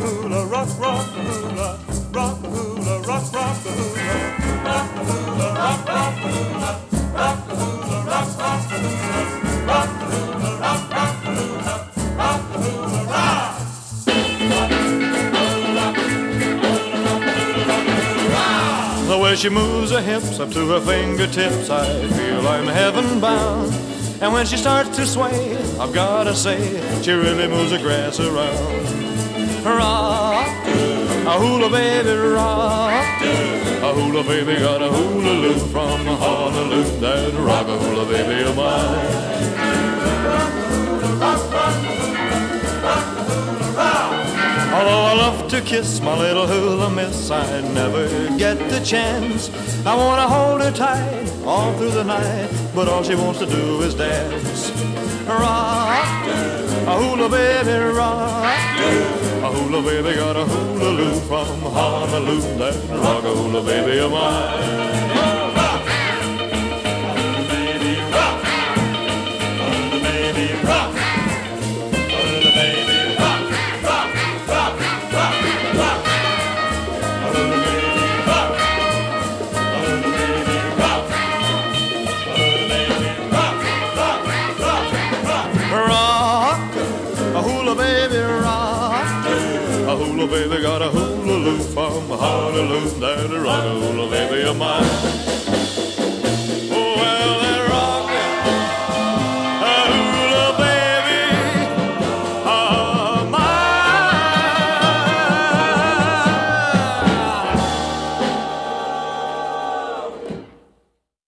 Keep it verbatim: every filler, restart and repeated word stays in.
hula, rock, rock the hula, rock the hula, rock, rock the hula, rock the hula, rock, rock the hula, rock the hula, rock, rock the hula, rock the hula, rock, rock the hula, rock the hula, rock. The way she moves her hips up to her fingertips, I feel I'm heaven bound. And when she starts to sway, I've gotta say, she really moves the grass around. Rock, a hula baby, rock, a hula baby got a hula loop from Honolulu. That rock a hula baby of mine. Although I love to kiss my little hula miss, I never get the chance. I wanna hold her tight all through the night, but all she wants to do is dance. Rock, a hula baby, rock, a hula baby got a hula loop from Honolulu. That rock a hula baby of mine. Rock, hula baby, rock, hula baby, rock, hula baby. Hula baby got a hula loop from Honolulu. That rock a hula baby of mine.